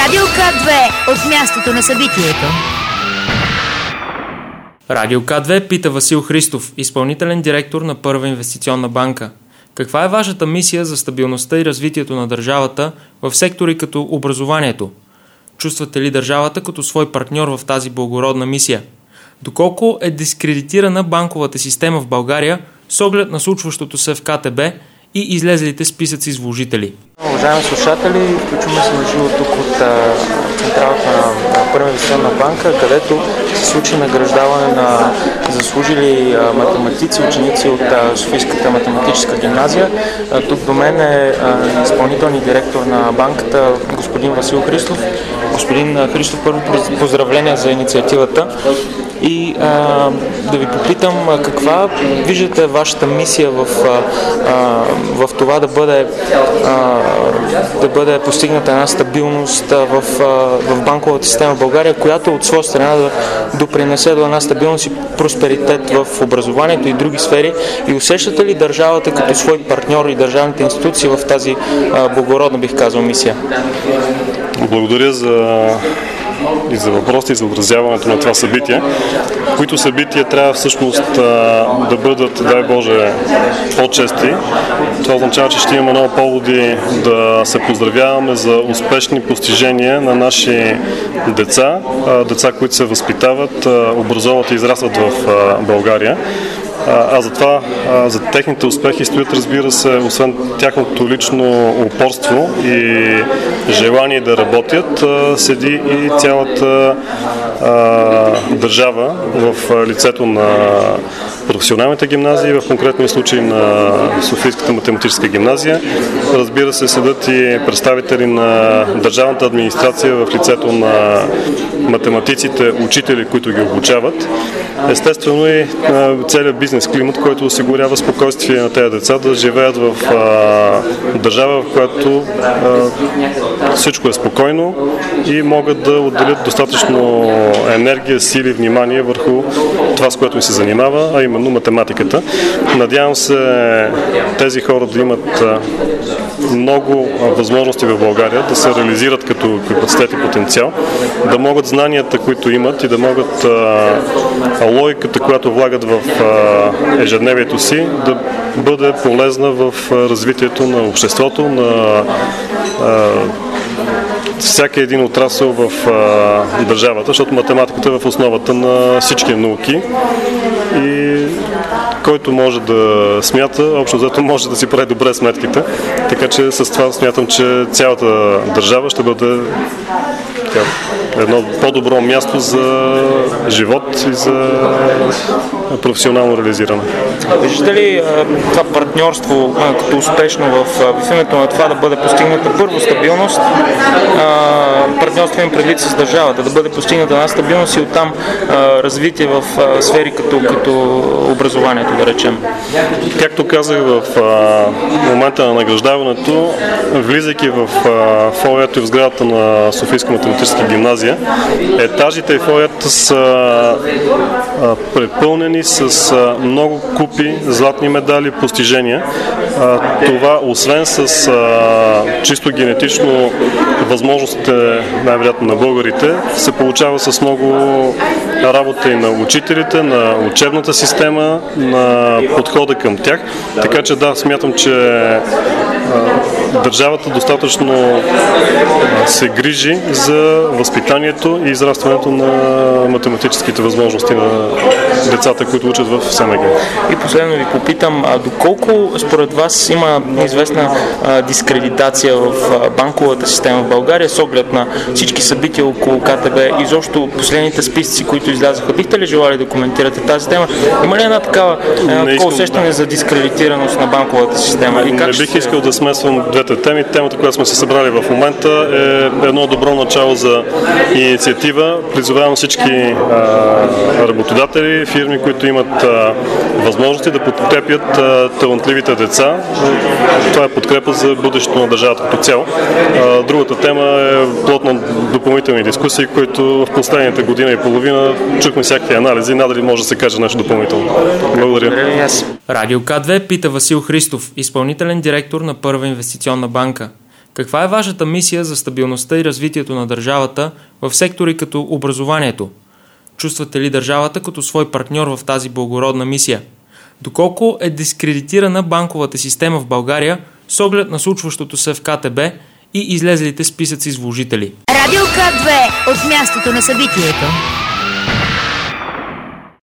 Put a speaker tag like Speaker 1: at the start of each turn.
Speaker 1: Радио К2 от мястото на събитието.
Speaker 2: Радио К2 пита Васил Христов, изпълнителен директор на Първа инвестиционна банка. Каква е вашата мисия за стабилността и развитието на държавата в сектори като образованието? Чувствате ли държавата като свой партньор в тази благородна мисия? Доколко е дискредитирана банковата система в България с оглед на случващото се в КТБ и излезлите списъци с вложители?
Speaker 3: Уважаеми слушатели, включваме се на живо тук от централата на Първа инвестиционна банка, където се случи награждаване на заслужили математици, ученици от Софийската математическа гимназия. Тук до мен е изпълнителният директор на банката, господин Васил Христов. Господин Христов, първо поздравления за инициативата. И да ви попитам, каква виждате вашата мисия в това да бъде постигната една стабилност в банковата система в България, която от своя страна да допринесе до една стабилност и просперитет в образованието и други сфери? И усещате ли държавата като свой партньор и държавните институции в тази благородна, бих казал, мисия?
Speaker 4: Благодаря за въпросите и за отразяването на това събитие, които събития трябва всъщност да бъдат, дай Боже, по-чести. Това означава, че ще имаме много поводи да се поздравяваме за успешни постижения на наши деца, които се възпитават, образоват и израстват в България. За техните успехи стоят, разбира се, освен тяхното лично упорство и желание да работят, седи и цялата държава в лицето на професионалните гимназии, в конкретния случай на Софийската математическа гимназия. Разбира се, седят и представители на държавната администрация в лицето на математиците, учители, които ги обучават. Естествено и целият бизнес климат, който осигурява спокойствие на тези деца да живеят в държава, в която всичко е спокойно и могат да отделят достатъчно енергия, сили и внимание върху това, с което им се занимава, а именно математиката. Надявам се тези хора да имат много възможности в България, да се реализират като капацитет и потенциал, да могат знанията, които имат и да могат логиката, която влагат в ежедневието си, да бъде полезна в развитието на обществото, на всяки един отрасъл в държавата, защото математиката е в основата на всички науки и който може да смята, общо взето може да си прави добре сметките, така че с това смятам, че цялата държава ще бъде едно по-добро място за живот и за професионално реализиране.
Speaker 3: Виждате ли това партньорство като успешно в името на това да бъде постигната първо стабилност, партньорство им предвид с държавата, да бъде постигната една стабилност и оттам развитие в сфери като образованието, да речем?
Speaker 4: Както казах в момента на награждаването, влизайки в фоайето и в сградата на Софийска математическа гимназия, етажите и фоайето са препълнени с много купи златни медали, постижения. Това, освен с чисто генетично възможностите, най-вероятно на българите, се получава с много работа и на учителите, на учебната система, на подхода към тях. Така че да, смятам, че държавата достатъчно се грижи за възпитанието и израстването на математическите възможности на децата, които учат в СМГ.
Speaker 3: И последно ви попитам, доколко според вас има известна дискредитация в банковата система в България с оглед на всички събития около КТБ и изобщо последните списъци, които излязаха? Бихте ли желали да коментирате тази тема? Има ли една такава усещане за дискредитираност на банковата система? И
Speaker 4: не бих искал да смесвам двете теми. Темата, която сме се събрали в момента, е едно добро начало за инициатива. Призовавам всички работодатели, фирми, които имат възможности да подкрепят талантливите деца. Това е подкрепа за бъдещето на държавата като цяло. Другата тема е плод на допълнителни дискусии, които в последните година и половина чухме всякакви анализи. Надали може да се каже нещо допълнително. Благодаря.
Speaker 2: Радио К2 пита Васил Христов, изпълнителен директор на Първа инвестиционна банка. Каква е вашата мисия за стабилността и развитието на държавата в сектори като образованието? Чувствате ли държавата като свой партньор в тази благородна мисия? Доколко е дискредитирана банковата система в България с оглед на случващото се в КТБ и излезлите списъци с вложители?
Speaker 1: Радио К2 от мястото на събитието.